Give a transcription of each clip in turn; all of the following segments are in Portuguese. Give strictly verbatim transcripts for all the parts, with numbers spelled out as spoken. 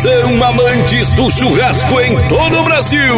Atenção, amantes do churrasco em todo o Brasil.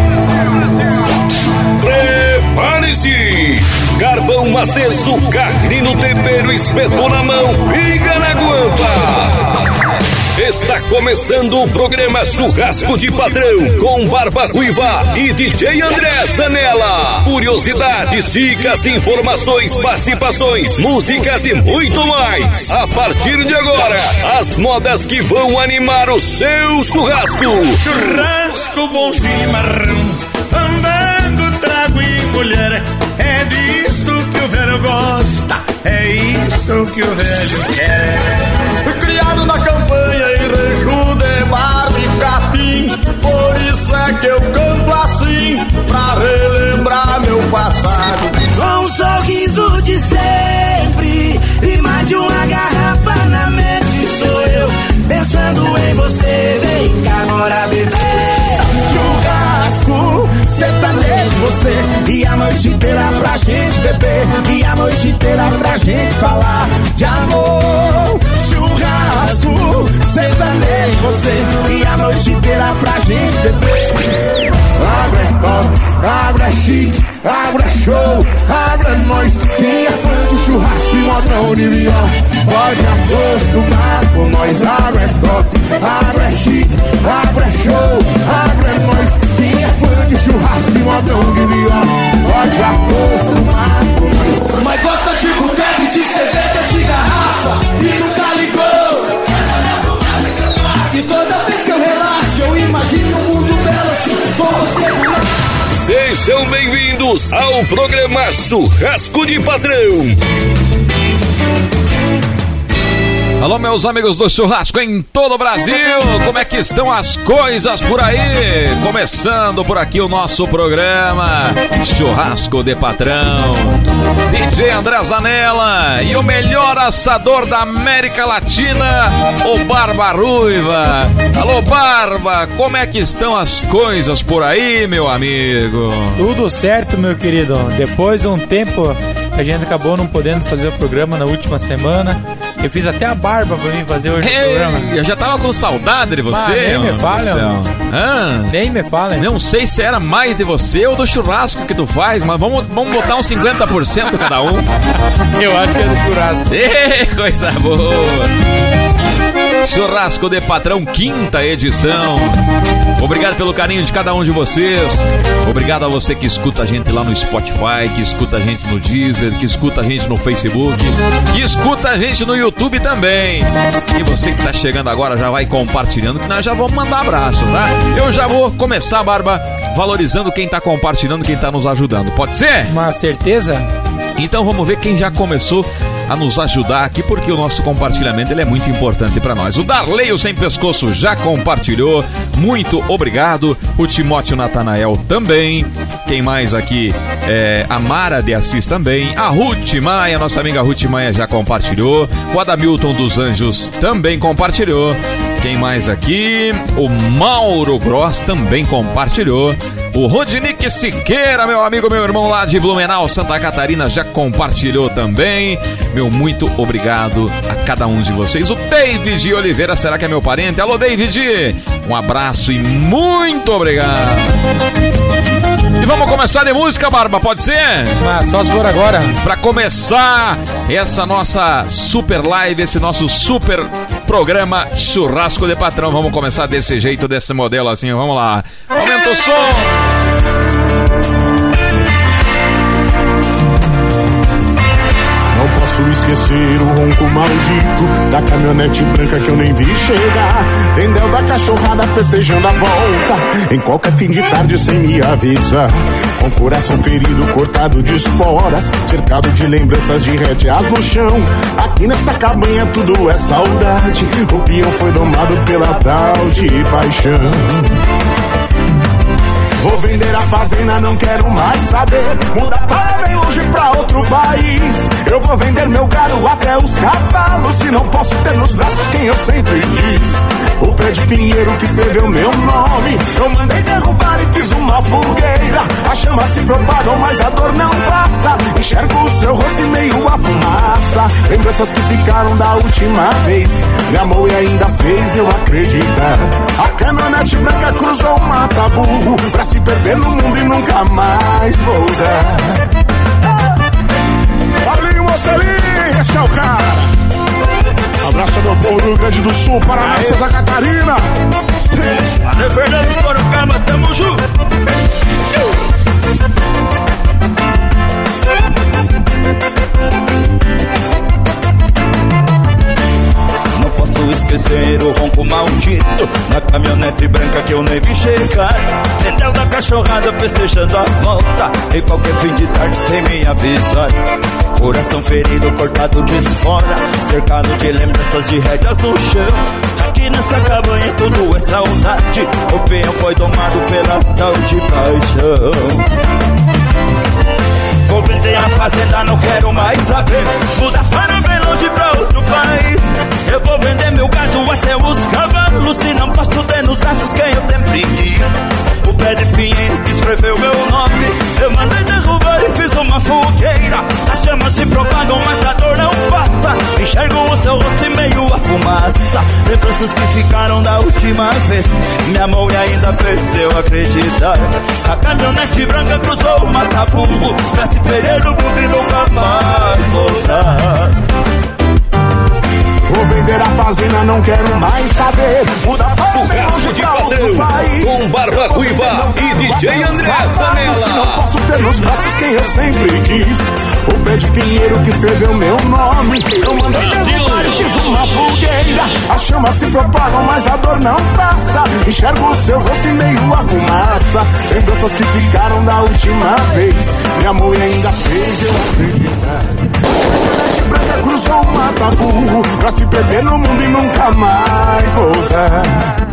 Prepare-se! Carvão aceso, carne no tempero, espetou na mão, pinga na guampa. Está começando o programa Churrasco de Patrão com Barba Ruiva e D J André Zanella. Curiosidades, dicas, informações, participações, músicas e muito mais. A partir de agora, as modas que vão animar o seu churrasco. Churrasco, bom chimarrão, andando, trago e colher. É disto que o velho gosta, é isto que o velho quer. Criado na campanha em rejo de barba e capim, por isso é que eu canto assim, pra relembrar meu passado. Com um sorriso de sempre e mais de uma garrafa na mente, sou eu pensando em você. Vem cá, bora beber. Churrasco, sertanejo, você e a noite inteira pra gente beber, e a noite inteira pra gente falar de amor. Churrasco, sertanejo, você e a noite inteira pra gente beber. Agro é top, agro é chique, agro é show, agro é nóis. Quem é fã do churrasco e modão de viola pode acostumar com nós. Agro é top, agro é chique, agro é show, agro é nóis. Quem é fã de churrasco e modão de viola pode acostumar com nós. Mas gosta de boteco, de cerveja, de garrafa e nunca ligou. E toda vez que eu relaxo eu imagino um mundo belo assim com você do lado. Sejam bem-vindos ao programa Churrasco de Patrão. Alô, meus amigos do churrasco em todo o Brasil, como é que estão as coisas por aí? Começando por aqui o nosso programa Churrasco de Patrão. D J André Zanella e o melhor assador da América Latina, o Barba Ruiva. Alô, Barba, como é que estão as coisas por aí, meu amigo? Tudo certo, meu querido. Depois de um tempo a gente acabou não podendo fazer o programa na última semana. Eu fiz até a barba pra mim fazer hoje Ei, o programa. Eu já tava com saudade de você. Ah, nem me fala, ah, Nem me fala. Não sei se era mais de você ou do churrasco que tu faz, mas vamos, vamos botar uns cinquenta por cento cada um. Eu acho que é do churrasco. Ei, coisa boa. Churrasco de Patrão, quinta edição. Obrigado pelo carinho de cada um de vocês. Obrigado a você que escuta a gente lá no Spotify, que escuta a gente no Deezer, que escuta a gente no Facebook, que escuta a gente no YouTube também. E você que tá chegando agora já vai compartilhando, que nós já vamos mandar abraço, tá? Eu já vou começar, Barba, valorizando quem tá compartilhando, quem tá nos ajudando. Pode ser? Uma certeza? Então vamos ver quem já começou a nos ajudar aqui, porque o nosso compartilhamento ele é muito importante para nós. O Darley, o Sem Pescoço, já compartilhou. Muito obrigado. O Timóteo Natanael também. Quem mais aqui? É, a Mara de Assis também. A Ruth Maia, nossa amiga Ruth Maia já compartilhou. O Adamilton dos Anjos também compartilhou. Quem mais aqui? O Mauro Gross também compartilhou. O Rodinick Siqueira, meu amigo, meu irmão lá de Blumenau, Santa Catarina, já compartilhou também. Meu muito obrigado a cada um de vocês. O David Oliveira, será que é meu parente? Alô, David! Um abraço e muito obrigado. E vamos começar de música, Barba, pode ser? Ah, só se for agora. Pra começar essa nossa super live, esse nosso super programa Churrasco de Patrão. Vamos começar desse jeito, desse modelo assim, vamos lá. Aumenta o som! Não posso esquecer o ronco maldito da caminhonete branca que eu nem vi chegar. Vendeu da cachorrada festejando a volta em qualquer fim de tarde sem me avisar. Com o coração ferido, cortado de esporas, cercado de lembranças de rédeas no chão. Aqui nessa cabanha tudo é saudade. O peão foi domado pela tal de paixão. Vou vender a fazenda, não quero mais saber. Mudar para bem longe pra outro país. Eu vou vender meu gado até os cavalos falo se não posso ter nos braços quem eu sempre quis. O pé de pinheiro que escreveu meu nome, eu mandei derrubar e fiz uma fogueira. As chamas se propagam, mas a dor não passa. Enxergo o seu rosto e meio a fumaça. Lembranças que ficaram da última vez. Me amou e ainda fez eu acreditar. A caminhonete branca cruzou o mata-burro pra se perder no mundo e nunca mais voltar. Paulinho Mocelinho, esse é o cara. Abraço ao meu povo do Rio Grande do Sul, Paraná, Santa Catarina. Valeu, Fernando Sorocaba, tamo junto. Não posso esquecer o ronco maldito na caminhonete branca que eu nem vi chegar. Dentro da cachorrada festejando a volta em qualquer fim de tarde sem me avisar. Coração ferido, cortado de fora, cercado de lembranças de rédeas no chão. Aqui nessa cabanha tudo é saudade. O peão foi tomado pela tal de paixão. Vou vender a fazenda, não quero mais saber. Mudar para bem longe pra outro país. Eu vou vender meu gado até os cavalos. Se não posso ter nos braços quem eu sempre quis. O pé de pinheiro que escreveu meu nome, eu mandei derrubar e fiz uma fogueira. As chamas se propagam, mas a dor não passa. Enxergo o seu rosto e meio a fumaça. Lembranças que ficaram da última vez. Me amou e ainda fez eu acreditar. A caminhonete branca cruzou o mata-burro pra se perder no mundo e nunca mais voltar. Vou vender a fazenda, não quero mais saber. Muda para o Churrasco de Patrão com Barba Ruiva e D J André Zanella. Se não posso ter nos braços quem eu sempre quis. O pé de pinheiro que escreveu meu nome, eu mandei derrubar e fiz uma fogueira. As chamas se propagam, mas a dor não passa. Enxergo o seu rosto e meio a fumaça. Lembranças que ficaram da última vez. Me amou e ainda fez eu acreditar. Branca cruzou o mata-burro pra se perder no mundo e nunca mais voltar.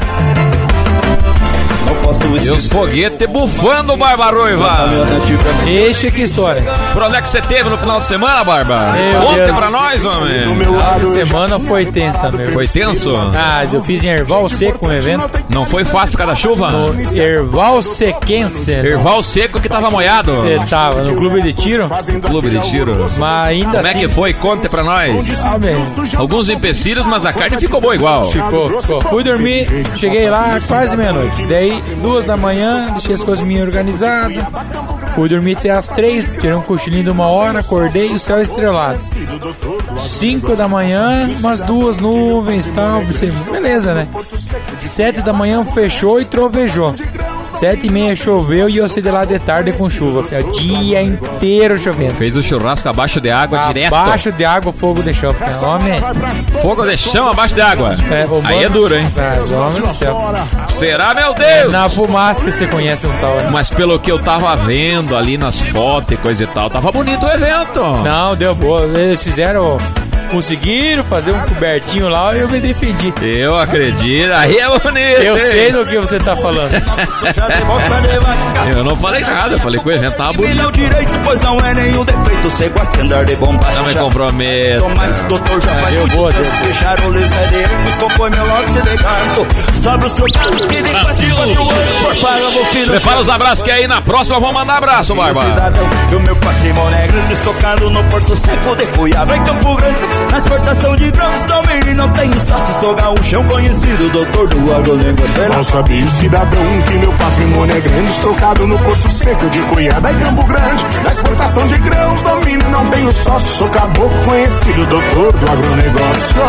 Não posso E os foguetes bufando, Barba Ruiva. Deixa que história. Por onde é que você teve no final de semana, Barba? Meu Conta Deus. pra nós, homem. A semana foi tensa, meu. Foi tenso? Ah, eu fiz em Erval Seco um evento. Não foi fácil por causa da chuva? No Erval Sequense. Erval Seco que tava molhado. Eu tava no clube de tiro, Clube de tiro. mas ainda Como é assim... que foi? Conta pra nós. Ah, bem, Alguns empecilhos, mas a carne ficou boa igual. ficou, ficou. Fui dormir, cheguei lá quase meia-noite. Daí, duas da manhã, deixei as coisas minhas organizadas. Fui dormir até as três, tirei um cochilinho de uma hora, acordei e o céu estrelado. Cinco da manhã, umas duas nuvens e tal. Pensei, beleza, né? Sete da manhã fechou e trovejou. Sete e meia choveu e eu saí de lá de tarde com chuva. O dia inteiro chovendo. Fez o churrasco abaixo de água direto. Abaixo de água, fogo de chão. Homem, Fogo de chão abaixo de água. é, o Aí é mano- duro, hein? Ah, homem do céu. Será, meu Deus? Na fumaça que você conhece um tal, né? Mas pelo que eu tava vendo ali nas fotos e coisa e tal, tava bonito o evento. Não, deu boa. Eles fizeram... Conseguiram fazer um cobertinho lá e eu me defendi. Eu acredito. Aí é bonito. Eu hein? sei do que você tá falando. Eu não falei nada, eu falei que o evento tava bonito. Não direito, pois não é nenhum defeito. Você gosta de andar de bomba. Não me comprometa. Mas doutor já vai deu boa, deu. deixar o livro de compõe meu lote de canto. Sobre os trocados que de quatro em quatro anos por paga vou filho. Prepara os abraços que aí na próxima vamos mandar abraço, Barba. Cidadão, que o meu patrimônio é grande, estocado no Porto Seco de Cuiabá em Campo Grande. Na exportação de grãos também não tenho sócio. Sou gaúchão conhecido, doutor do agronegócio. Não sabia, cidadão, que meu patrimônio é grande, estocado no Porto Seco de Cuiabá e Campo Grande. Na exportação de grãos, domínio, não tenho sócio. Sou caboclo conhecido, doutor do agronegócio.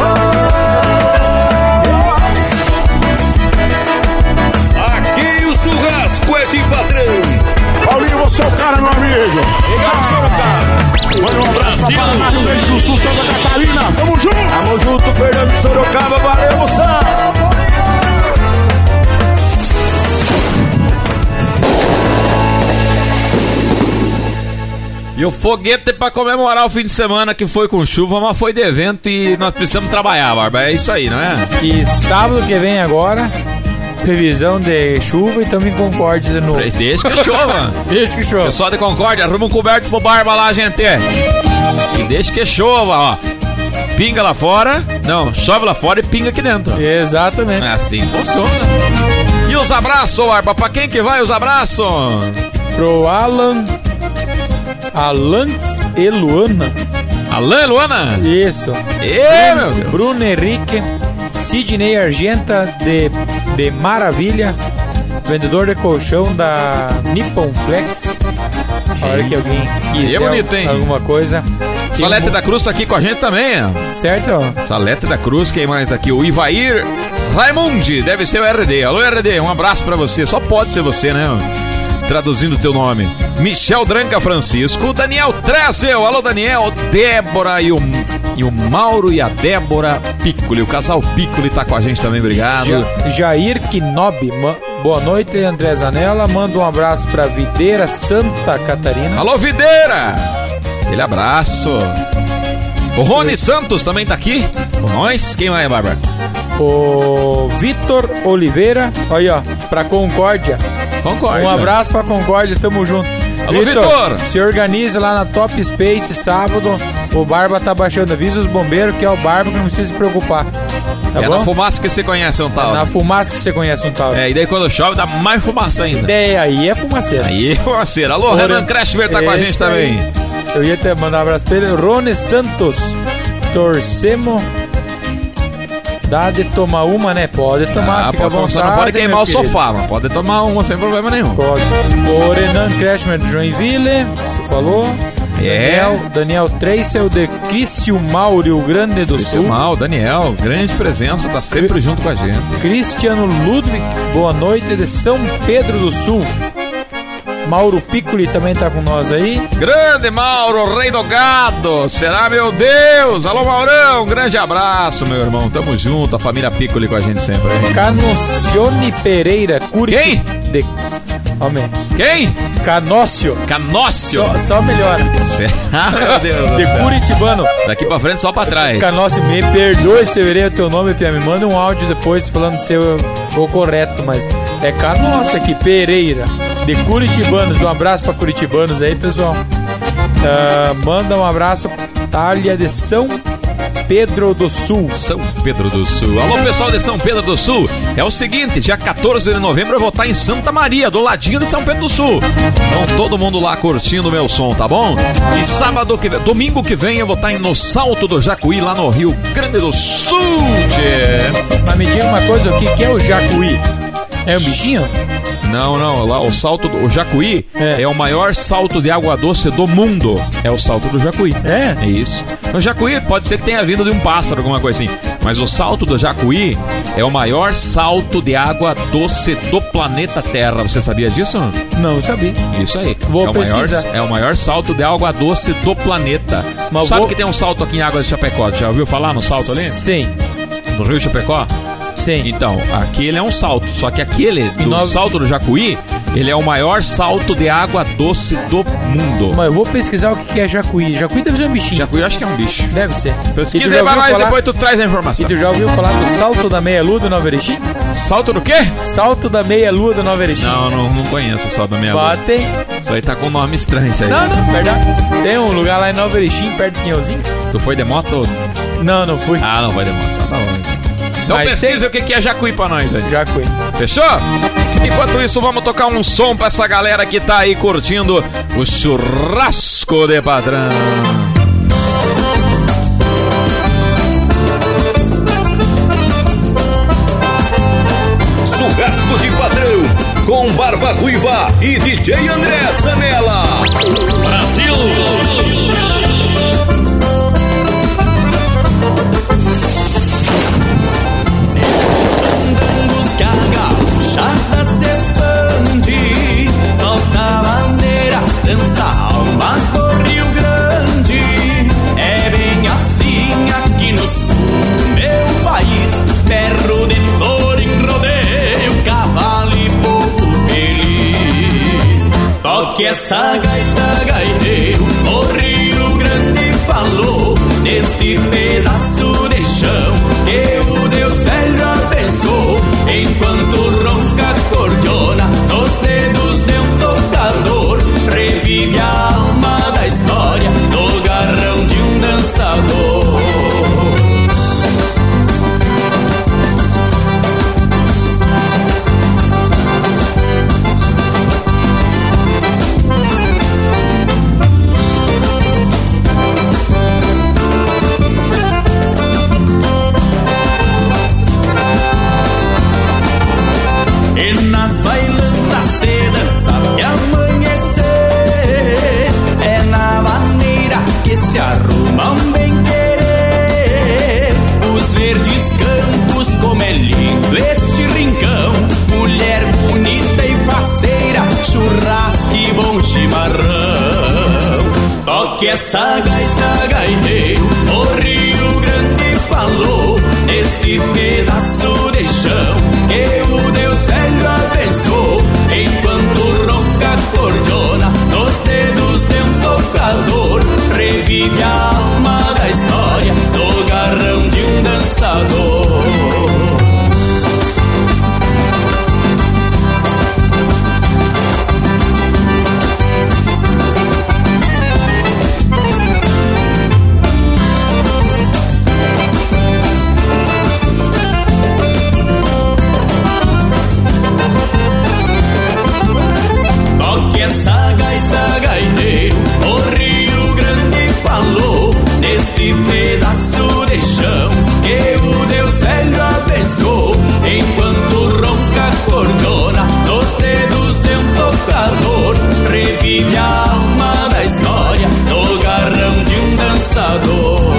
Aqui o churrasco é de patrão. Paulinho, você é o cara, meu amigo. Manda um abraço pra Paraná, Rio Grande do Sul, Santa Catarina. Tamo junto. Tamo junto, Fernando Sorocaba, valeu, moçada. E o foguete pra comemorar o fim de semana que foi com chuva, mas foi de evento e nós precisamos trabalhar, Barba. É isso aí, não é? E sábado que vem agora, previsão de chuva e tamo em Concórdia de novo. Deixa que chova. Deixa que chova. Pessoal de Concórdia, arruma um coberto pro Barba lá, gente. E deixa que chova, ó. pinga lá fora. Não, chove lá fora e pinga aqui dentro. Exatamente. Assim funciona. E os abraços, Barba? Pra quem que vai os abraços? Pro Alan, Alans e Luana. Alan e Luana? Isso. E, meu Deus. Bruno Henrique, Sidney Argenta de, de Maravilha, vendedor de colchão da Nippon Flex. A hora que alguém quiser é bonito, hein? Alguma coisa. Salete Tem... da Cruz tá aqui com a gente também, ó. Certo? Salete da Cruz, quem mais aqui? O Ivair Raimundi, deve ser o R D. Alô, R D, um abraço pra você. Só pode ser você, né? Traduzindo o teu nome. Michel Dranca Francisco, Daniel Tressel. Alô, Daniel. Débora e o, e o Mauro e a Débora Piccoli. O casal Piccoli tá com a gente também, obrigado. Ja, Jair Kinobi, boa noite, André Zanella. Manda um abraço pra Videira, Santa Catarina. Alô, Videira. Aquele abraço. O Rony Santos também tá aqui com nós. Quem vai, Bárbara? O Vitor Oliveira. Aí, ó, pra Concórdia. Concórdia. Um abraço pra Concórdia, tamo junto. Alô, Vitor. Se organiza lá na Top Space sábado. O Barba tá baixando. Avisa os bombeiros que é o Barba, que não precisa se preocupar. Tá é bom? na fumaça que você conhece um tal. É na fumaça que você conhece um tal. É, e daí quando chove dá mais fumaça ainda. Ideia, aí é fumaceira. Aí é fumaceira. Alô, Ora, Renan Crashmer tá com a gente também. Aí. Eu ia até mandar um abraço pra ele. Rony Santos. Torcemos. Dá de tomar uma, né? Pode tomar, ah, fica à vontade. Só não pode queimar o querido. sofá, mas pode tomar uma sem problema nenhum. Pode. O Renan Crashmer de Joinville, tu falou. É. Daniel, Daniel Treisel de Criciúmal, Rio Grande do Sul. Criciúmal, Daniel, grande presença, tá sempre Cri... junto com a gente. Cristiano Ludwig, boa noite, de São Pedro do Sul. Mauro Piccoli também tá com nós aí. Grande Mauro, rei do gado. Será, meu Deus? Alô, Maurão, grande abraço, meu irmão. Tamo junto, a família Piccoli com a gente sempre. Hein? Canocione Pereira, Curitiba. Quem? De... Homem. Quem? Canócio. Canócio. Só, só melhora. Ah, meu Deus. De Curitibano. Daqui pra frente, só pra trás. Canócio, me perdoe se eu errei o teu nome, Pia. Me manda um áudio depois falando se eu vou correto, mas é Canócio aqui, Pereira. De Curitibanos, um abraço pra Curitibanos aí, pessoal. Uh, manda um abraço Talha de São Pedro do Sul. São Pedro do Sul. Alô, pessoal de São Pedro do Sul. É o seguinte, dia quatorze de novembro eu vou estar em Santa Maria, do ladinho de São Pedro do Sul. Então todo mundo lá curtindo o meu som, tá bom? E sábado que vem, domingo que vem eu vou estar no Salto do Jacuí, lá no Rio Grande do Sul. Tchê. Mas me diga uma coisa, o que, que é o Jacuí? É um bichinho? Não, não, lá o salto do o Jacuí é. é o maior salto de água doce do mundo. É o salto do Jacuí. É? É isso. O Jacuí pode ser que tenha vindo de um pássaro, alguma coisa assim. Mas o salto do Jacuí é o maior salto de água doce do planeta Terra. Você sabia disso? Não, eu sabia. Isso aí. Vou é o pesquisar. Maior, é o maior salto de água doce do planeta. Mas Sabe vou... que tem um salto aqui em Águas de Chapecó? Já ouviu falar no salto ali? Sim. No Rio Chapecó? Sim. Então, aquele é um salto. Só que aquele do nove... salto do Jacuí, ele é o maior salto de água doce do mundo. Mas eu vou pesquisar o que é Jacuí. Jacuí deve ser um bichinho. Jacuí eu acho que é um bicho. Deve ser. Pesquisa aí pra nós, falar... depois tu traz a informação. E tu já ouviu falar do salto da meia-lua do Nova Erechim? Salto do quê? Salto da meia-lua do Nova Erechim. Não, não, não conheço o salto da meia-lua. Batem. Isso aí tá com um nome estranho, isso aí. Não, não, verdade. Tem um lugar lá em Nova Erechim, perto de Pinhãozinho. Tu foi de moto? Não, não fui. Ah, não foi de moto. Tá bom. Então Mas pesquisa tem... o que é Jacuí pra nós, velho. Jacuí. Fechou? Enquanto isso, vamos tocar um som pra essa galera que tá aí curtindo o churrasco de padrão. Churrasco de padrão com Barba Ruiva e D J André Zanella. Brasil! Que a gauchada se expande, solta a bandeira, dança a alma do Rio Grande. É bem assim aqui no sul, meu país, berro de touro em rodeio, cavalo e povo feliz. Toque essa gaita, gaiteiro, o Rio Grande falou, neste pedaço de chão, que o Deus velho abençoou. Enquanto ronca a cordiona nos dedos de um tocador, revive a alma da história no garrão de um dançador. essa gaita, gaiteiro, o Rio Grande falou neste pedaço de chão que o Deus velho abençoou. Enquanto ronca a cordiona nos dedos de um tocador, revive a alma da história no garrão de um dançador. Neste pedaço de chão que o Deus velho abençoou. Enquanto ronca a cordiona nos dedos de um tocador, revive a alma da história no garrão de um dançador.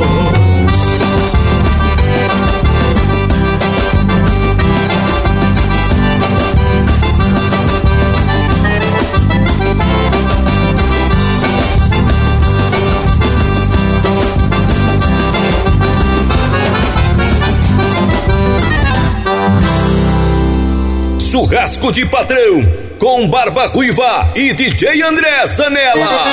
Churrasco de Patrão, com Barba Ruiva e D J André Zanella.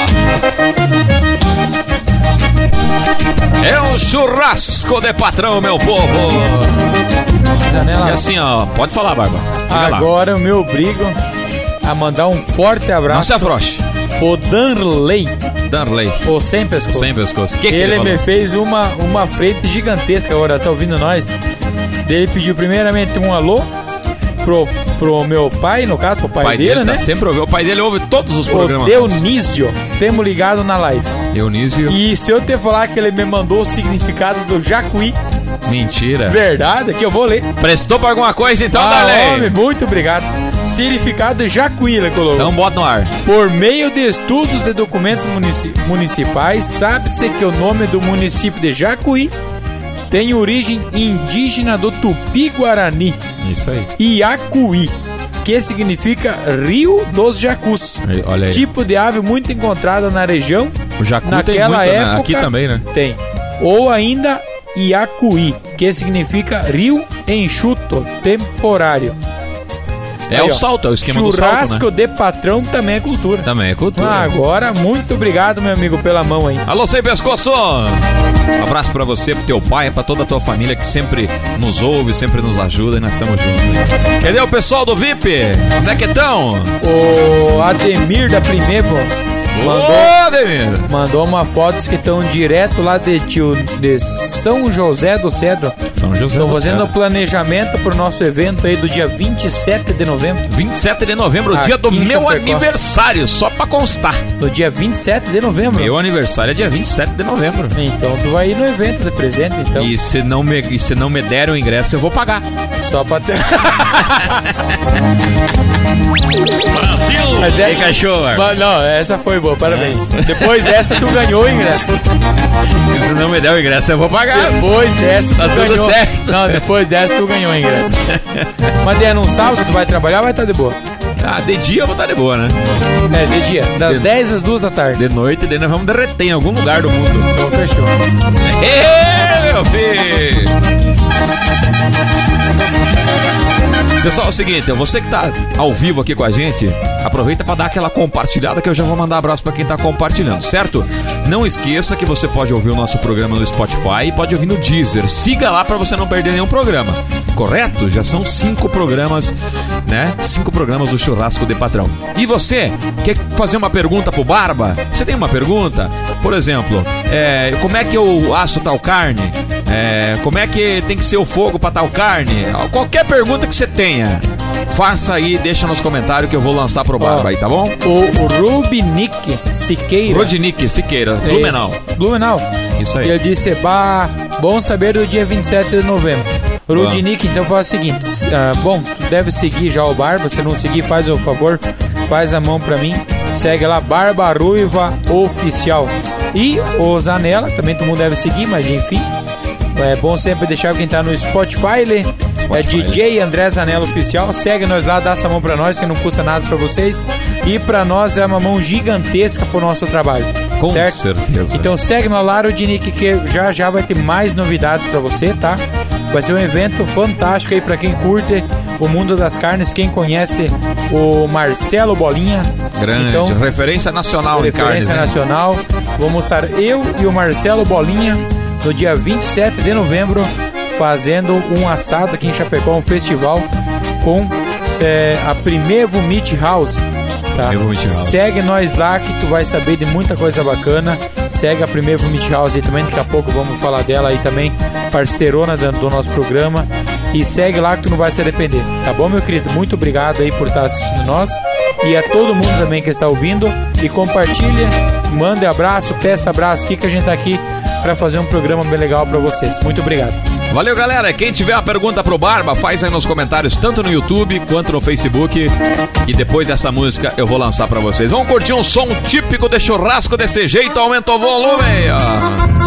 É um churrasco de patrão, meu povo. Zanella. E assim, ó, pode falar, Barba. Diga Agora lá. Eu me obrigo a mandar um forte abraço. Não se afrouxe. O Danley. Danley. O Sem Pescoço. Sem Pescoço. Que que ele ele me fez uma, uma frente gigantesca agora, tá ouvindo nós? Ele pediu primeiramente um alô Pro, pro meu pai, no caso, pro pai, pai dele, dele, né? Tá sempre ouve. O pai dele ouve todos os programas. O Dionísio, temos ligado na live. Dionísio. E se eu te falar que ele me mandou o significado do Jacuí. Mentira. Verdade, que eu vou ler. Prestou pra alguma coisa então, ah, Darley? Homem, muito obrigado. Significado de Jacuí, ele colocou. Então bota no ar. Por meio de estudos de documentos munici- municipais, sabe-se que o nome do município de Jacuí tem origem indígena do Tupi-Guarani. Isso aí. Iacuí, que significa Rio dos Jacus. Olha aí. Tipo de ave muito encontrada na região. O jacu naquela tem muito, época, né? Aqui também, né? Tem. Ou ainda Iacuí, que significa rio enxuto, temporário. É aí, o ó, salto, é o esquema do salto, churrasco né? de patrão também é cultura. Também é cultura. Ah, agora, muito obrigado, meu amigo, pela mão aí. Alô, Sem Pescoço! Um abraço pra você, pro teu pai, pra toda a tua família que sempre nos ouve, sempre nos ajuda e nós estamos juntos. Cadê o pessoal do V I P? Onde é que estão? O Ademir da Primevo mandou, Ô, Ademir! mandou uma foto que estão direto lá de, tio, de São José do Cedro. São José Estão do fazendo o Cedro. planejamento pro nosso evento aí do dia vinte e sete de novembro. vinte e sete de novembro, o Aqui dia do em meu Chapecó. aniversário, só pra constar. No dia vinte e sete de novembro. Meu aniversário é dia vinte e sete de novembro. Então tu vai ir no evento de presente, então. E se não me, e se não me der o ingresso, eu vou pagar. Só pra ter. Brasil! Mas é- E cachorro? Mas não, essa foi boa, parabéns. Depois dessa tu ganhou o ingresso. Se não me der o ingresso, eu vou pagar. Depois dessa tu Tá tudo ganhou. certo. Não, depois dessa tu ganhou o ingresso. Mas é num sábado, tu vai trabalhar, vai estar de boa. Ah, de dia eu vou estar de boa, né? É, de dia. Das De- dez às duas da tarde. De noite, daí nós vamos derreter em algum lugar do mundo. Então fechou. Ê, meu filho! Pessoal, é o seguinte, você que tá ao vivo aqui com a gente, aproveita para dar aquela compartilhada que eu já vou mandar abraço para quem tá compartilhando, certo? Não esqueça que você pode ouvir o nosso programa no Spotify e pode ouvir no Deezer. Siga lá para você não perder nenhum programa, correto? Já são cinco programas, né? Cinco programas do Churrasco de Patrão. E você quer fazer uma pergunta pro Barba? Você tem uma pergunta? Por exemplo, é, como é que eu asso tal carne? É, como é que tem que ser o fogo para tal carne? Qualquer pergunta que você tenha, faça aí, deixa nos comentários que eu vou lançar pro Barba aí, tá bom? O, o Rubinick Siqueira. Rodinick Siqueira, É Blumenau. esse. Blumenau. Isso aí. Ele disse, bah, bom saber do dia vinte e sete de novembro. Rudinick, então faz o seguinte, ah, bom, tu deve seguir já o Barba, se não seguir, faz o favor, faz a mão pra mim, segue lá, Barba Ruiva Oficial. E o Zanella, também todo mundo deve seguir, mas enfim, é bom sempre deixar quem tá no Spotify, né? É D J André Zanella Oficial, segue nós lá, dá essa mão pra nós que não custa nada pra vocês e pra nós é uma mão gigantesca pro nosso trabalho. Com certo? certeza. Então segue no Lara Dinic que já já vai ter mais novidades pra você, tá? Vai ser um evento fantástico aí pra quem curte o mundo das carnes, quem conhece o Marcelo Bolinha. Grande, então, referência nacional em carnes. Referência nacional. Vamos estar eu e o Marcelo Bolinha no dia vinte e sete de novembro fazendo um assado aqui em Chapecó, um festival com é, a Primevo Meat House. Tá? Meat House. Segue nós lá que tu vai saber de muita coisa bacana. Segue a Primevo Meat House aí também, daqui a pouco vamos falar dela aí também, parceirona do, do nosso programa. E segue lá que tu não vai se arrepender, tá bom, meu querido? Muito obrigado aí por estar assistindo nós e a todo mundo também que está ouvindo. E compartilha, mande abraço, peça abraço aqui que a gente tá aqui para fazer um programa bem legal para vocês. Muito obrigado. Valeu, galera. Quem tiver uma pergunta pro Barba, faz aí nos comentários, tanto no YouTube quanto no Facebook. E depois dessa música eu vou lançar pra vocês. Vamos curtir um som típico de churrasco desse jeito. Aumenta o volume aí, ó.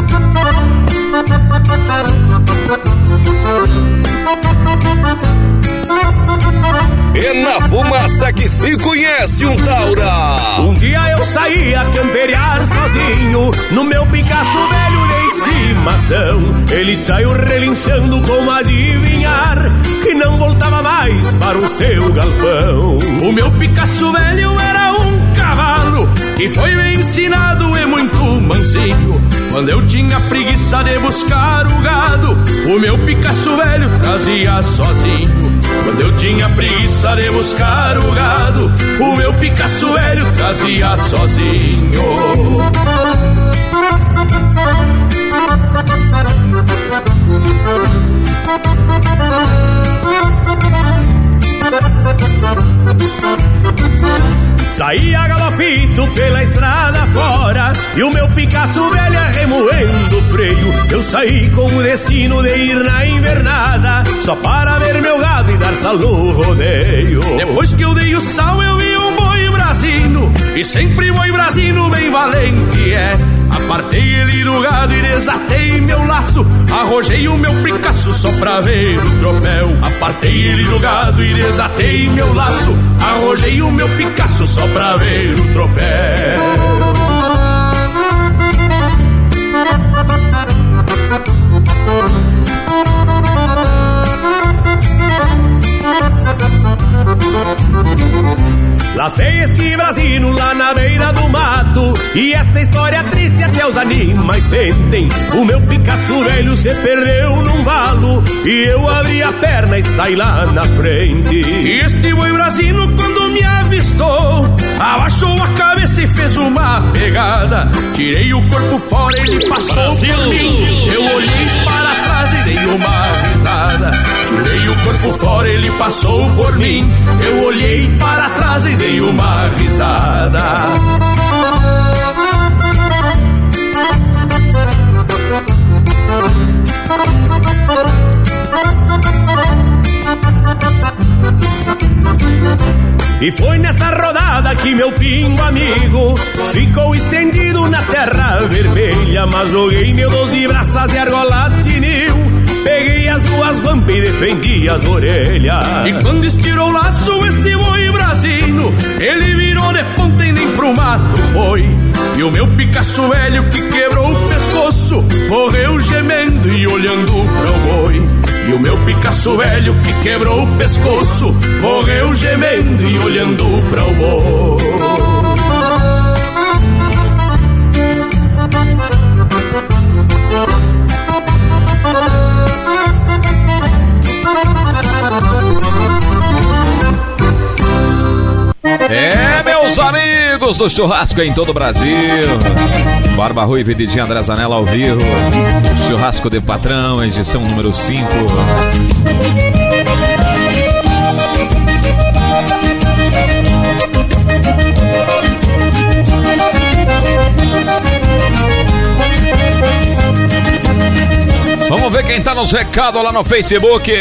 É na fumaça que se conhece um taura. Um dia eu saí a camperear sozinho no meu Picasso velho de estimação. Ele saiu relinchando como adivinhar que não voltava mais para o seu galpão. O meu Picasso velho era um cavalo que foi bem ensinado e muito mansinho. Quando eu tinha preguiça de buscar o gado, o meu Picasso velho trazia sozinho. Quando eu tinha preguiça de buscar o gado, o meu Picasso velho trazia sozinho. Saía galopito pela estrada fora e o meu Picasso velho remoendo o freio. Eu saí com o destino de ir na invernada só para ver meu gado e dar sal no rodeio. Depois que eu dei o sal eu vi um boi brasino, e sempre boi brasino bem valente é. Apartei ele do gado e desatei meu laço, arrojei o meu Picasso só pra ver o tropel. Apartei ele do gado e desatei meu laço, arrojei o meu Picasso só pra ver o tropel. Lacei este brasino lá na beira do mato, e esta história triste até os animais sentem. O meu Picasso velho se perdeu num valo e eu abri a perna e saí lá na frente. E este boi brasino quando me avistou abaixou a cabeça e fez uma pegada. Tirei o corpo fora, ele passou Brasil. Por mim. Eu olhei para trás e dei uma risada. Tirei o corpo fora, ele passou por mim. Eu olhei para trás e dei uma risada. E foi nessa rodada que meu pingo amigo ficou estendido na terra vermelha. Mas joguei meu doze braças e argola tinil, peguei as duas guampas e defendi as orelhas. E quando estirou o laço este boi brasino, ele virou de ponta e nem pro mato foi. E o meu Picasso velho que quebrou o pescoço morreu gemendo e olhando pro boi. E o meu Picasso velho que quebrou o pescoço morreu gemendo e olhando para o boi. É, meus amigos do churrasco em todo o Brasil. Barba Ruiva e D J André Zanella ao vivo. Churrasco de Patrão, edição número cinco. Vamos ver quem tá nos recados lá no Facebook.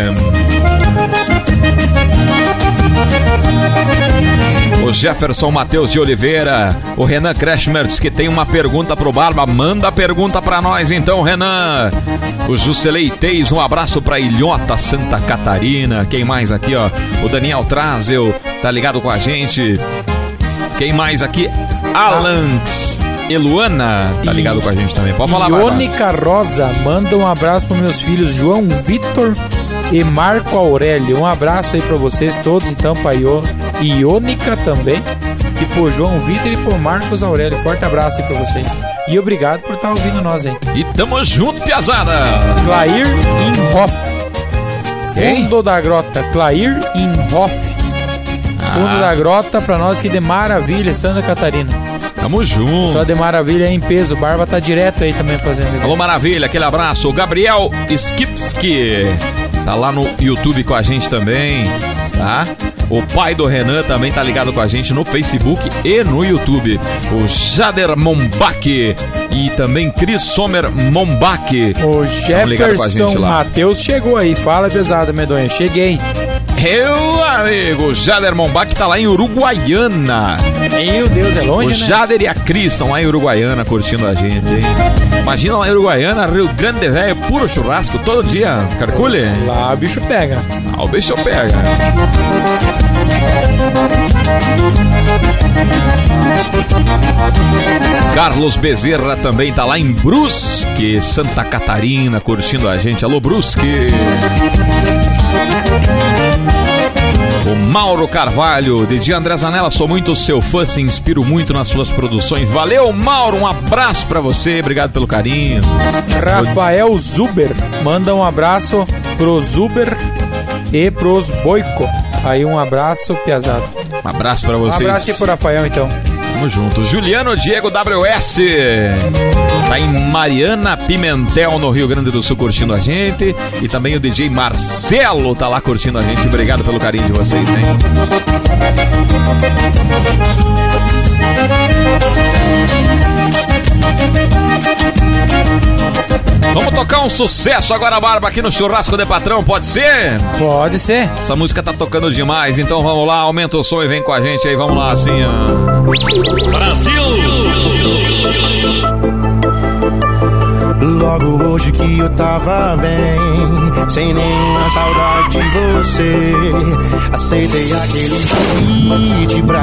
O Jefferson Matheus de Oliveira, o Renan Kreshmertz, que tem uma pergunta pro Barba. Manda a pergunta pra nós então, Renan. O Juscelei Teis, um abraço pra Ilhota, Santa Catarina. Quem mais aqui, ó? O Daniel Trazel, tá ligado com a gente. Quem mais aqui? Alans. Eluana tá ligado com a gente também. Pode falar, Iônica Rosa, manda um abraço para meus filhos João Vitor e Marco Aurélio. Um abraço aí para vocês todos, então, pra Iônica também. E pro João Vitor e pro Marcos Aurélio. Forte abraço aí pra vocês. E obrigado por estar ouvindo nós aí. E tamo junto, piazada. Clair Inhoff. Fundo da Grota. Clair Inhoff. Ah. Fundo da Grota pra nós que de Maravilha, Santa Catarina. Tamo junto. Só de Maravilha em peso. Barba tá direto aí também fazendo. Alô, Maravilha, aquele abraço. O Gabriel Skipski tá lá no YouTube com a gente também, tá? O pai do Renan também tá ligado com a gente no Facebook e no YouTube. O Jader Mombach e também Cris Sommer Mombach. O Jefferson Matheus chegou aí. Fala, pesada, medonha. Cheguei. Meu amigo, Jader Mombach tá lá em Uruguaiana. Meu Deus, é longe, o né? O Jader e a Cris estão lá em Uruguaiana curtindo a gente, hein? Imagina lá em Uruguaiana, Rio Grande, velho, puro churrasco todo dia, Carcule. Lá o bicho pega. Lá o bicho pega. Carlos Bezerra também tá lá em Brusque, Santa Catarina, curtindo a gente. Alô, Brusque. O Mauro Carvalho, D J André Zanella, sou muito seu fã, se inspiro muito nas suas produções. Valeu, Mauro, um abraço pra você, obrigado pelo carinho. Rafael Zuber, manda um abraço pro Zuber e pros Boico. Aí um abraço, piazado. Um abraço pra vocês. Um abraço aí pro Rafael, então. Tamo junto. Juliano Diego W S tá em Mariana Pimentel, no Rio Grande do Sul, curtindo a gente. E também o D J Marcelo tá lá curtindo a gente. Obrigado pelo carinho de vocês, hein? Vamos tocar um sucesso agora, Barba, aqui no Churrasco de Patrão, pode ser? Pode ser. Essa música tá tocando demais, então vamos lá, aumenta o som e vem com a gente aí, vamos lá, assim, ó. Brasil! Logo hoje que eu tava bem, sem nenhuma saudade de você, aceitei aquele convite pra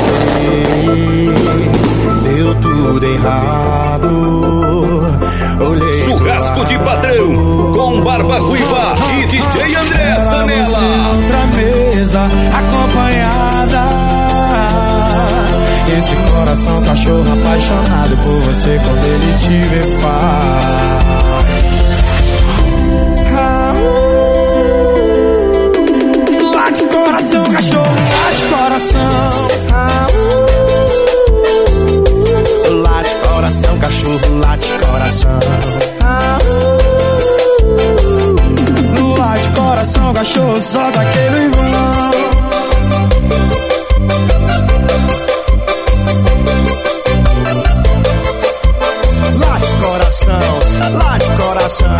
ver. Deu tudo errado. Olhei Churrasco de Patrão com Barba Ruiva e D J André Zanella. Outra mesa acompanhada. Esse coração cachorro apaixonado por você quando ele te vê faz. Lá de coração, cachorro, lá de coração. Lá de coração, cachorro, lá de coração. Lá de coração, cachorro, só daquele vão. Lá de coração, lá de coração.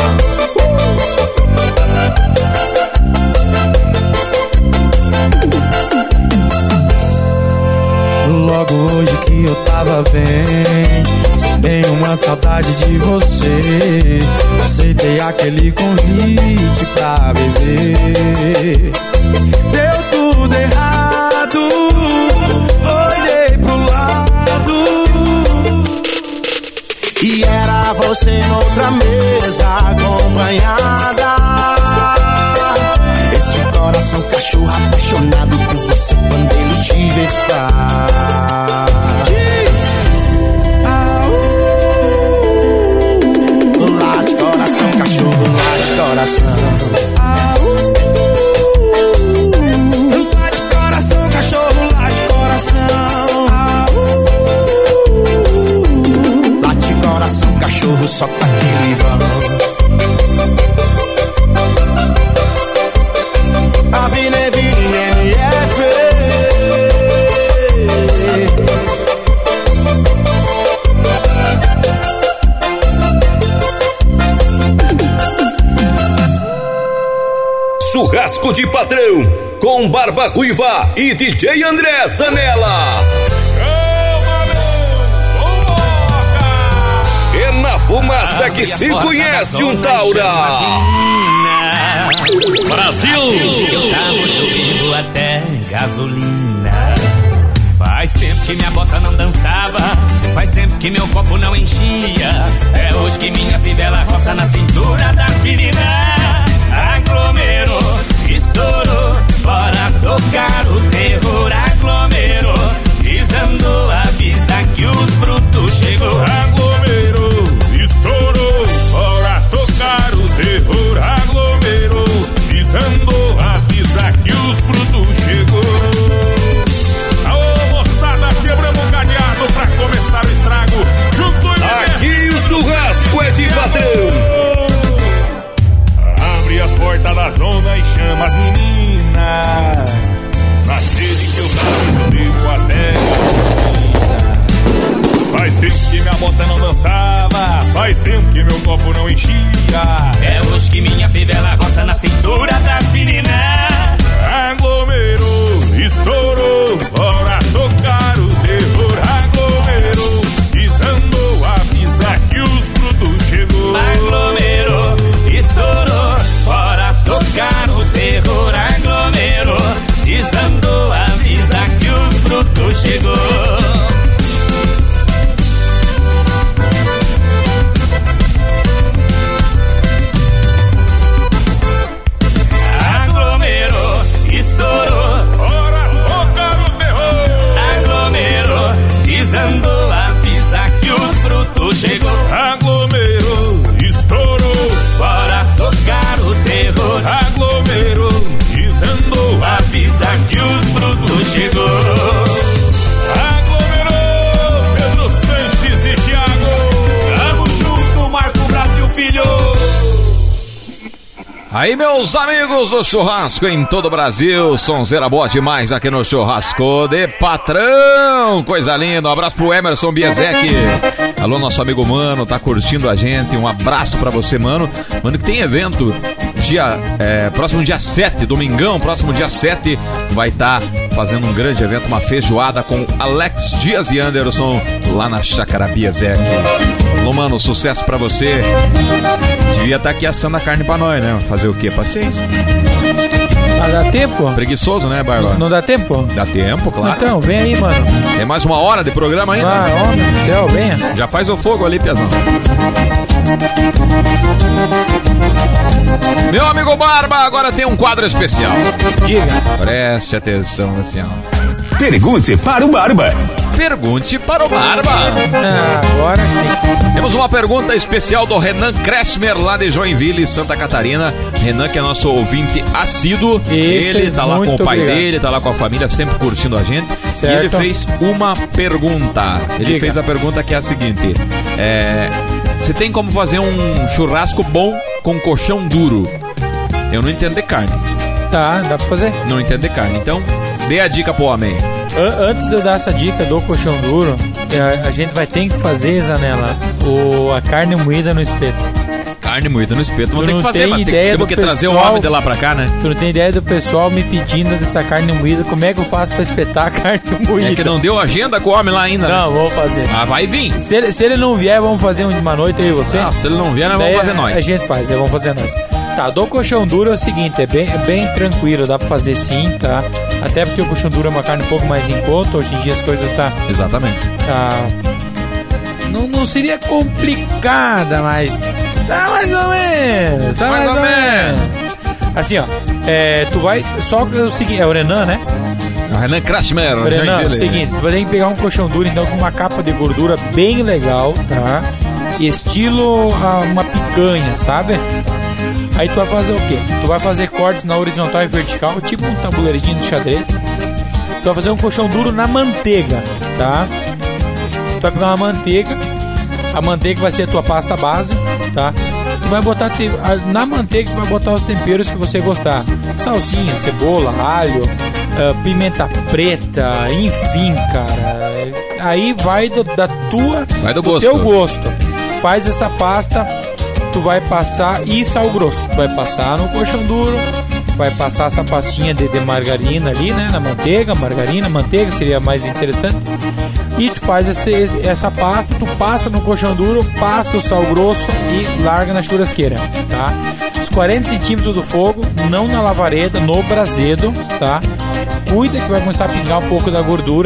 Logo hoje que eu tava bem, sem nenhuma saudade de você, aceitei aquele convite pra beber. Deu tudo errado, olhei pro lado e era você noutra mesa acompanhada. Esse coração cachorro apaixonado por você quando ele te vê faz. Lá de coração, cachorro, lá de coração. Lá de coração, cachorro, lá de coração. Lá de coração, cachorro, só tá aquele vão. A Vinevine M F. Churrasco de Patrão com Barba Ruiva e D J André Zanella. É na fumaça que se conhece um Taura. Brasil! Eu tava bebendo até gasolina. Faz tempo que minha bota não dançava, faz tempo que meu copo não enchia. É hoje que minha fivela roça na cintura das meninas. Aglomerou, estourou, bora tocar o terror. Aglomerou, desandou, avisa que os brutos chegou. Aglomerou, estourou, bora tocar o terror. Aglomerou, desandou, avisa que os brutos chegou. Aô, moçada, quebramos o cadeado pra começar o estrago. Junto aqui o churrasco é de patrão. Abre as portas da zona e chama as meninas. Na sede que eu tava, eu devo até. Faz tempo que minha bota não dançava, faz tempo que meu copo não enchia. É hoje que minha fivela roça na cintura das meninas. Aglomerou, estourou, bora tocar o terror. Aglomerou, desandou, avisa que os brutos chegou. Aglomerou, estourou, bora tocar o terror. Aglomerou, desandou, avisa que os brutos chegou. Desandou, avisa que os brutos chegou. Aglomerou, estourou, bora tocar o terror. Aglomerou, desandou, avisa que os brutos chegou. Aglomerou, Pedro Sanches e Thiago. Tamo junto, Marco Brasil Filho. Aí, meus amigos do churrasco em todo o Brasil, sonzeira boa demais aqui no Churrasco de Patrão, coisa linda. Um abraço pro Emerson Biezek. Alô, nosso amigo Mano, tá curtindo a gente, um abraço pra você, Mano. Mano, que tem evento dia, é, próximo dia sete, domingão, próximo dia sete, vai estar tá fazendo um grande evento, uma feijoada com Alex Dias e Anderson lá na Chácara Biezek. Alô, Mano, sucesso pra você. Devia estar tá aqui assando a carne pra nós, né? Fazer o quê? Paciência. Ah, dá tempo? Preguiçoso, né, Barba? Não dá tempo? Dá tempo, claro. Então, vem aí, mano. Tem mais uma hora de programa ainda? Ah, homem do céu, venha. Já faz o fogo ali, Piazão. Meu amigo Barba, agora tem um quadro especial. Diga. Preste atenção, assim, ó. Pergunte para o Barba. Pergunte para o Barba. Ah, agora sim. Temos uma pergunta especial do Renan Kretschmer, lá de Joinville, Santa Catarina. Renan, que é nosso ouvinte assíduo. Isso, ele tá lá com o pai obrigado. dele, tá lá com a família, sempre curtindo a gente. Certo. E ele fez uma pergunta. Ele Diga. fez a pergunta que é a seguinte: é, você tem como fazer um churrasco bom com colchão duro? Eu não entendo de carne. Tá, dá pra fazer. Não entendo de carne. Então, dê a dica pro homem. An- Antes de eu dar essa dica do colchão duro, a, a gente vai ter que fazer, Zanella, o, a carne moída no espeto. Carne moída no espeto. Vamos Tu ter que não fazer, tem mas tem, ideia temos do que trazer o pessoal- homem de lá pra cá, né? Tu não tem ideia do pessoal me pedindo dessa carne moída, como é que eu faço pra espetar a carne moída? É que não deu agenda com o homem lá ainda. Não, né? vamos fazer. Ah, vai vir. Se ele, se ele não vier, vamos fazer uma noite eu e você? Ah, se ele não vier, nós vamos Daí fazer a- nós. A gente faz, é, vamos fazer nós. Tá, do colchão duro é o seguinte, é bem, é bem tranquilo, dá pra fazer sim, tá? Até porque o colchão duro é uma carne um pouco mais em conta, hoje em dia as coisas tá... Exatamente. tá não, não seria complicada, mas tá mais ou menos, tá mais, Mais ou ou menos. Assim, ó, é, tu vai, só que é o seguinte, é o Renan, né? O Renan Kretschmer. O Renan, é o Joinville. seguinte, tu vai ter que pegar um colchão duro, então, com uma capa de gordura bem legal, tá? Estilo ah, uma picanha, sabe? Aí tu vai fazer o quê? Tu vai fazer cortes na horizontal e vertical, tipo um tabuleirinho de xadrez. Tu vai fazer um colchão duro na manteiga, tá? Tu vai pegar uma manteiga, a manteiga vai ser a tua pasta base, tá? Tu vai botar te- a- na manteiga tu vai botar os temperos que você gostar. Salsinha, cebola, alho, ah, pimenta preta, enfim, cara. Aí vai do- da tua, Vai do gosto. teu gosto. Faz essa pasta, tu vai passar, e sal grosso, tu vai passar no colchão duro, vai passar essa pastinha de, de margarina ali, né, na manteiga, margarina, manteiga seria mais interessante, e tu faz esse, essa pasta, tu passa no colchão duro, passa o sal grosso e larga na churrasqueira, tá? Os quarenta centímetros do fogo, não na lavareda, no brasedo, tá? Cuida que vai começar a pingar um pouco da gordura,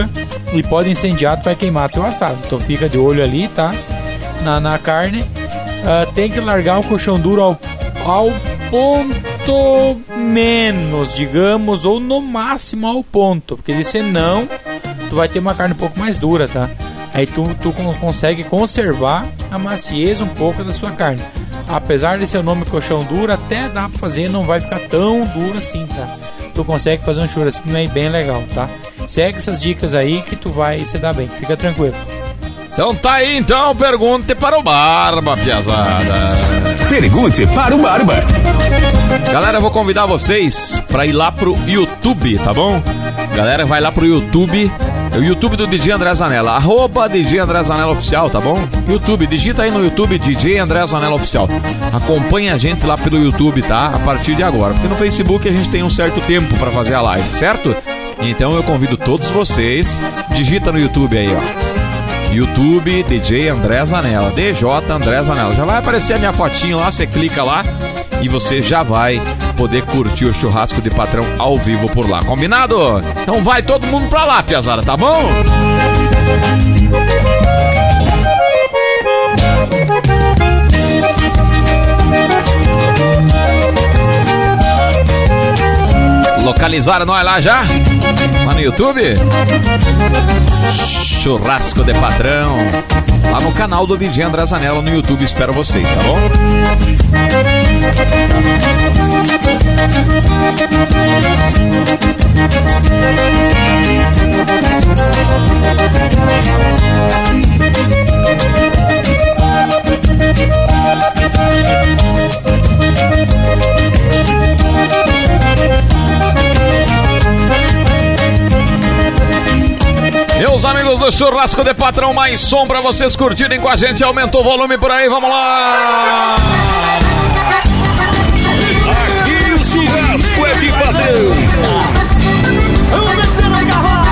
e pode incendiar, tu vai queimar teu assado. Então fica de olho ali, tá? Na, na carne. Uh, tem que largar o colchão duro ao, ao ponto menos, digamos, ou no máximo ao ponto, porque senão tu vai ter uma carne um pouco mais dura, tá? Aí tu, tu consegue conservar a maciez um pouco da sua carne. Apesar de ser o nome colchão duro, até dá pra fazer, não vai ficar tão duro assim, tá? Tu consegue fazer um churrasquinho aí bem legal, tá? Segue essas dicas aí que tu vai se dar bem, fica tranquilo. Então tá aí, então, pergunte para o Barba, piazada. Pergunte para o Barba. Galera, eu vou convidar vocês para ir lá pro YouTube, tá bom? Galera, vai lá pro YouTube, o YouTube do D J André Zanella, arroba D J André Zanella Oficial, tá bom? YouTube, digita aí no YouTube D J André Zanella Oficial. Acompanha a gente lá pelo YouTube, tá? A partir de agora, porque no Facebook a gente tem um certo tempo para fazer a live, certo? Então eu convido todos vocês, digita no YouTube aí, ó. YouTube D J André Zanella, D J André Zanella. Já vai aparecer a minha fotinho lá, você clica lá e você já vai poder curtir o churrasco de patrão ao vivo por lá. Combinado? Então vai todo mundo pra lá, piazada, tá bom? Localizaram nós lá já? Lá no YouTube? Churrasco de patrão. Lá no canal do D J André Zanella no YouTube. Espero vocês, tá bom? Meus amigos do Churrasco de Patrão, mais som pra vocês curtirem com a gente. Aumenta o volume por aí, vamos lá! Aqui o churrasco é de patrão. Vamos meter no cavalo.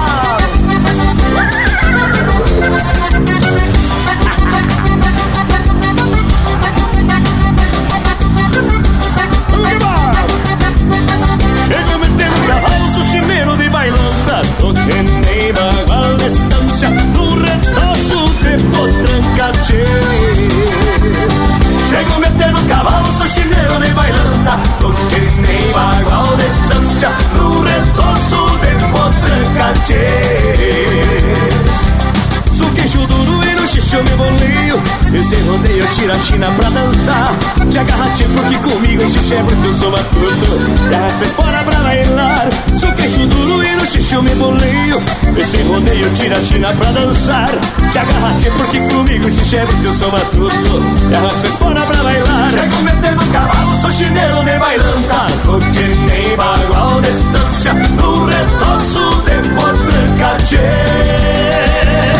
Chego metendo no cavalo, sou chineiro de bailanta. Tô que nem bagual na estância, no retoço de potranca, tchê. Chego metendo no cavalo, sou chineiro de bailanta. Tô que nem bagual na estância, no retoço de potranca, tchê. Sou queixo duro e no xixi eu me boleio. Esse rodeio tira a china pra dançar. Te agarra tchê porque comigo esse xixi é porque eu sou matuto. E arrasta a espora pra bailar. Sou queixo duro e no xixi eu me boleio. Esse rodeio tira a china pra dançar. Te agarra tchê porque comigo esse xixi é porque eu sou matuto. E arrasta a espora pra bailar. Chego metendo cavalo, sou chineiro de bailanta. Porque nem bagual de estância, no retoço de potranca, tchê.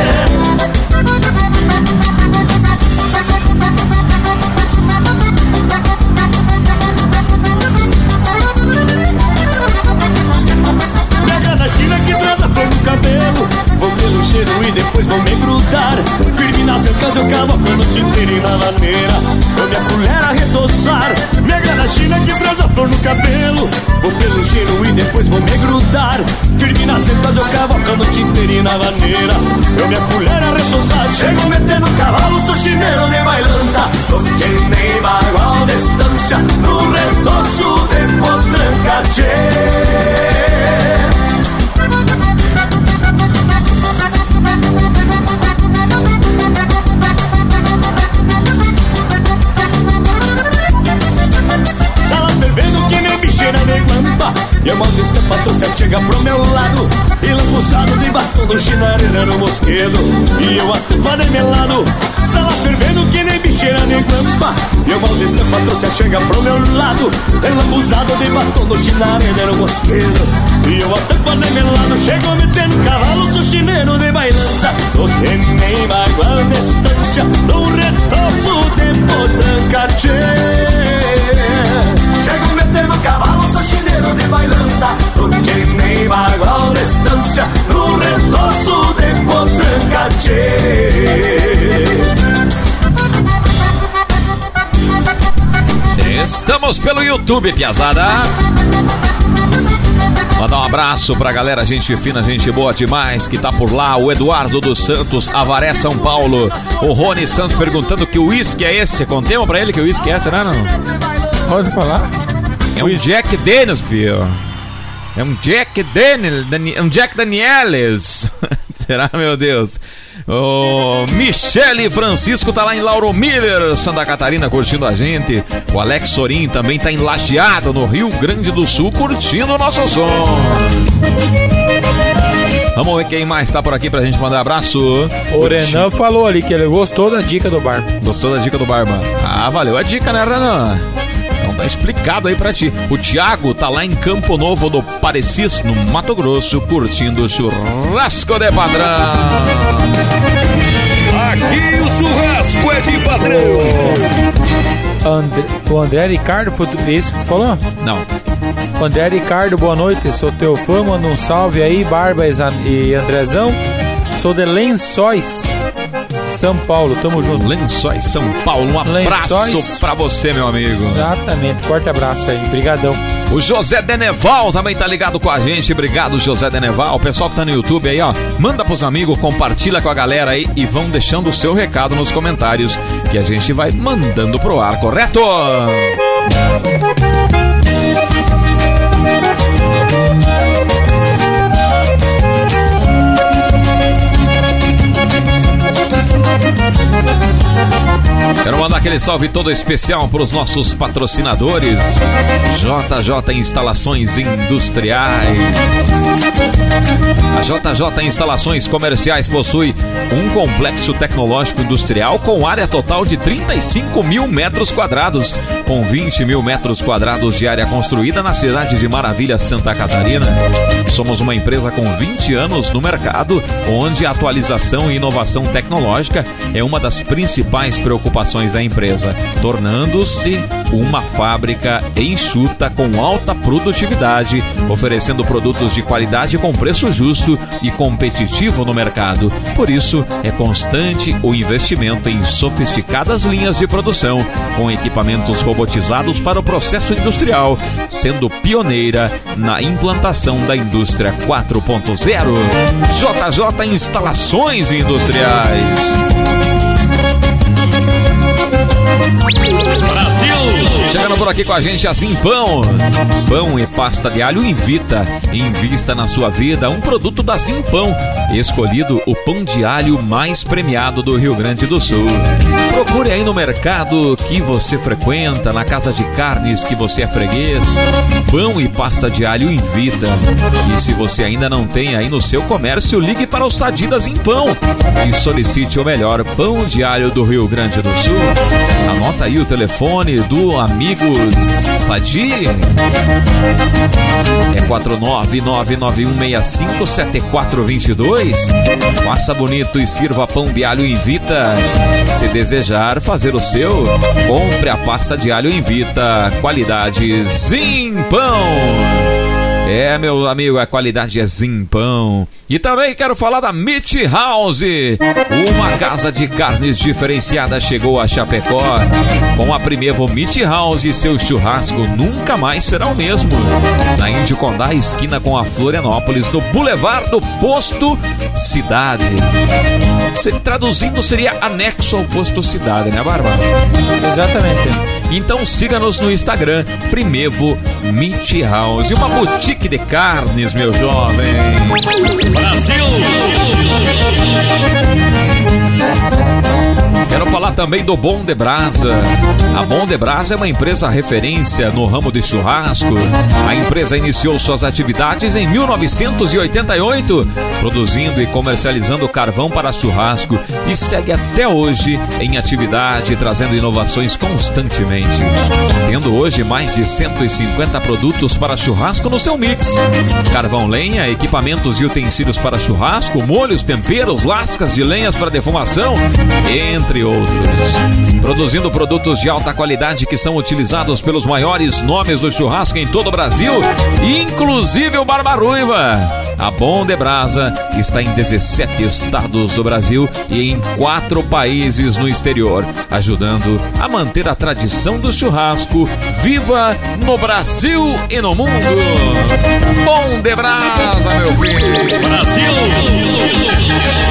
Pega na china que traz a flor no cabelo. Vou pelo cheiro e depois vou me grudar. Firme nas cercas eu cavocando tinteiro na maneira. Vou minha colher a retoçar. Pega na china que traz a flor no cabelo. Vou pelo cheiro e depois vou me grudar. Firme nas cercas eu cavocando tinteiro na maneira. Eu minha colher a retoçar. Chego metendo cavalo, sou chineiro de bailanta. Tô que nem bagual de estância, no retoço de potranca, tchê. Sala fervendo que nem bicheira de guampa. E a malta estampa trouxe chega pro meu lado. E lambuzado de batom do chinareira no mosquedo. E eu a tampa de meu lado. Sala fervendo que nem bicheira de guampa. E a malta estampa trouxe chega pro meu lado. E lambuzado de batom do chinareira no mosquedo. E eu a tampa de meu lado. Chego metendo cavalo, sou chineiro de bailanta. Tô que nem bagual de estância, no retoço de potranca, tchê. Chego metendo cavalo, sou chineiro de bailanta. Tô que nem bagual de estância, no retoço de potranca, tchê. Estamos pelo YouTube, piazada. Mandar um abraço pra galera, gente fina, gente boa demais, que tá por lá. O Eduardo dos Santos, Avaré, São Paulo. O Rony Santos perguntando que uísque é esse. Contemos pra ele que uísque é esse, né? Não? Pode falar? É um Jack Daniels, filho. É um Jack Daniels, um Jack Daniels. Será, meu Deus? O Michele Francisco tá lá em Lauro Miller, Santa Catarina, curtindo a gente. O Alex Sorin também tá em Lajeado, no Rio Grande do Sul, curtindo o nosso som. Vamos ver quem mais tá por aqui pra gente mandar abraço. O Renan falou ali que ele gostou da dica do Barba. Gostou da dica do Barba? Ah, valeu a dica, né, Renan? Então tá explicado aí pra ti. O Thiago tá lá em Campo Novo do Parecis, no Mato Grosso, curtindo o churrasco de padrão. Aqui o churrasco é de padrão. André, o André Ricardo, foi isso que falou? Não. André Ricardo, boa noite, sou teu fã, manda um salve aí, Barba e Andrezão. Sou de Lençóis, São Paulo, tamo junto. Lençóis, São Paulo, um abraço Lençóis. Pra você, meu amigo. Exatamente, forte abraço aí, brigadão. O José Deneval também tá ligado com a gente, obrigado, José Deneval. O pessoal que tá no YouTube aí, ó, manda pros amigos, compartilha com a galera aí e vão deixando o seu recado nos comentários que a gente vai mandando pro ar, correto? Quero mandar aquele salve todo especial para os nossos patrocinadores. J J Instalações Industriais. A J J Instalações Comerciais possui um complexo tecnológico industrial com área total de trinta e cinco mil metros quadrados, com vinte mil metros quadrados de área construída na cidade de Maravilha, Santa Catarina. Somos uma empresa com vinte anos no mercado, onde a atualização e inovação tecnológica é uma das principais preocupações da empresa, tornando-se uma fábrica enxuta com alta produtividade, oferecendo produtos de qualidade com preço justo e competitivo no mercado. Por isso, é constante o investimento em sofisticadas linhas de produção, com equipamentos robotizados para o processo industrial, sendo pioneira na implantação da indústria quatro ponto zero. J J Instalações Industriais. Brasil! Chegando por aqui com a gente a Zimpão. Pão e pasta de alho Invita. Invista na sua vida um produto da Zimpão. Escolhido o pão de alho mais premiado do Rio Grande do Sul. Procure aí no mercado que você frequenta, na casa de carnes que você é freguês. Pão e pasta de alho Invita. E se você ainda não tem aí no seu comércio, ligue para o Sadi da Zimpão e solicite o melhor pão de alho do Rio Grande do Sul. Anota aí o telefone do amigo Sadi. É quatro nove nove nove um seis cinco sete quatro dois dois. Faça bonito e sirva pão de alho Invita. Se desejar fazer o seu, compre a pasta de alho Invita. Qualidade Zimpão. É, meu amigo, a qualidade é Zimpão. E também quero falar da Meat House. Uma casa de carnes diferenciada chegou a Chapecó. Com a Primevo Meat House, seu churrasco nunca mais será o mesmo. Na Índio Condá, esquina com a Florianópolis, no Boulevard do Posto Cidade. Se, traduzindo, seria anexo ao Posto Cidade, né, Bárbara? Exatamente. Então siga-nos no Instagram, Primevo Meat House. Uma boutique de carnes, meu jovem. Brasil! Quero falar também do Bom de Brasa. A Bom de Brasa é uma empresa referência no ramo de churrasco. A empresa iniciou suas atividades em mil novecentos e oitenta e oito, produzindo e comercializando carvão para churrasco, e segue até hoje em atividade, trazendo inovações constantemente. Tendo hoje mais de cento e cinquenta produtos para churrasco no seu mix. Carvão lenha, equipamentos e utensílios para churrasco, molhos, temperos, lascas de lenhas para defumação, entre entre outros. Produzindo produtos de alta qualidade que são utilizados pelos maiores nomes do churrasco em todo o Brasil, inclusive o Barba Ruiva. A Bom de Brasa está em dezessete estados do Brasil e em quatro países no exterior, ajudando a manter a tradição do churrasco viva no Brasil e no mundo. Bom de Brasa, meu filho! Brasil!